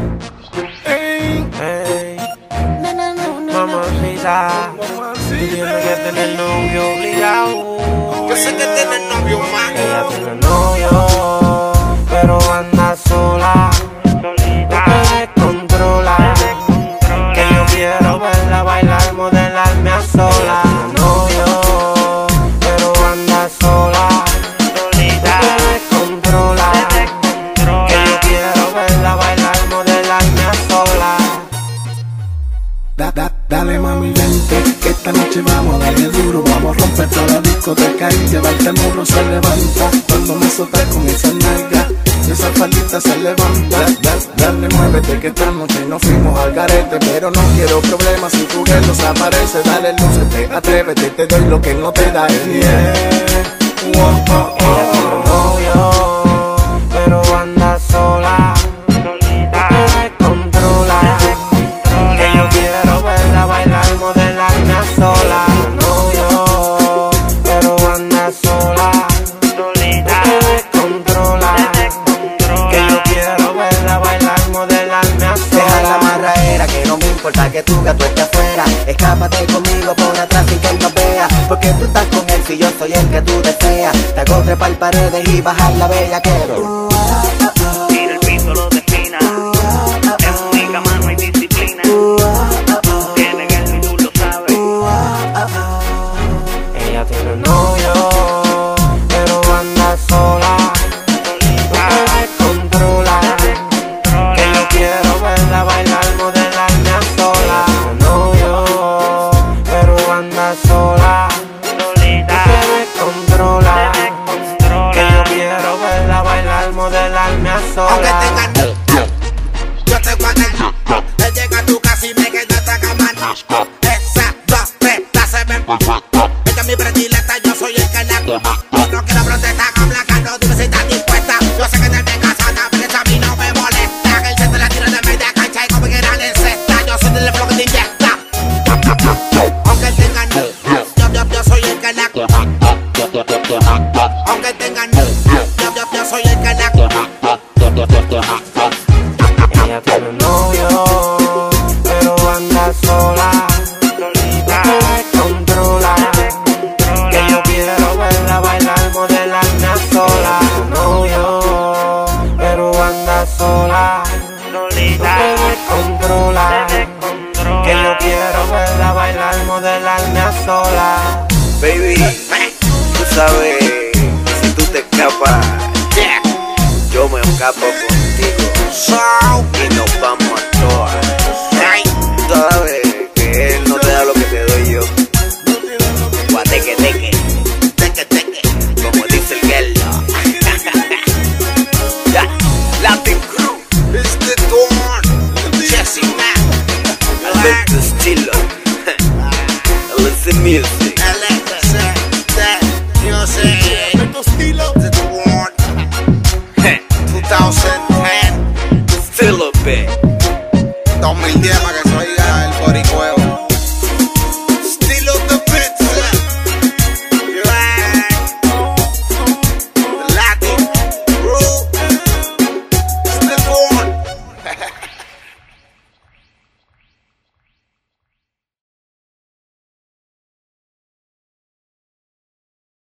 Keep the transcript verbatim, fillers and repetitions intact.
Ey, Ey, mamacita, tú tienes que tener novio obligado. yo sé que tienes novio, man. Ella tiene novio, pero anda sola. No te descontrola, que yo quiero verla bailar, modelarme a sola. Tiene novio, pero anda sola. No te descontrola, que yo quiero verla bailar, modelarme a sola. Da, da, dale mami vente, que esta noche vamos a darle duro. Vamos a romper toda la discoteca y llevarte al muro se levanta. Cuando me soltas con esa nalga, esa faldita se levanta. Da, dale, muévete que esta noche nos fuimos al garete. Pero no quiero problemas si tu girl nos aparece. Dale lúcete, atrévete, te doy lo que no te da el yeah. Wow, oh, oh. Ella tiene novio, pero anda sola. No te descontrola, que yo quiero verla bailar, modelarme a sola. Novio, pero anda sola. No te descontrola, que yo quiero verla bailar, modelarme a sola. Deja la marraera, que no me importa que tu gato esté afuera. Escápate conmigo por atrás sin que él nos vea, porque tú estás con él si yo soy el que tú deseas. Te hago trepar paredes y bajar la bellaquero. Mira el piso lo defina, es única mano y disciplina. Tiene que ser, tú lo sabes. Ella tiene novio, pero anda sola. No te descontrola, que yo quiero verla bailar, modelarme a sola. Tiene novio, pero anda sola. No te descontrola, que yo quiero verla bailar, modelarme a Aunque sola. tengan novio, yo te voy a dar. Te llega a tu casa y me quedo hasta camano. Esa, dos, tres, la se ven. Esta es mi predilecta, yo soy el que la no quiero protestar, blanca, no dime si estás dispuesta. Yo sé que te ven casada, pero eso a mí no me molesta. Que el centro la tira de media cancha y como quiera le encesta. Yo soy del flow que te inyecta. Aunque tengan novio, yo, yo, yo soy el que la aunque tengan novio, yo, yo, yo soy el que la Ella tiene novio, pero anda sola. No te descontrola, que yo quiero verla bailar, modelarme a sola. Novio, pero anda sola. No te descontrola, que yo quiero verla bailar, modelarme a sola. Baby, tú sabes, si tú te escapas, yo me escapo contigo y nos vamos a todas. Tú sabes que él no te da lo que te doy yo. Guateque, teque, teque, teque, como dice el guerra. Ya, Latin Crew, it's the Dawn, Jesse Mack, Alberto Estilo, listen music. two thousand ten, Still a bit. dos mil diez para que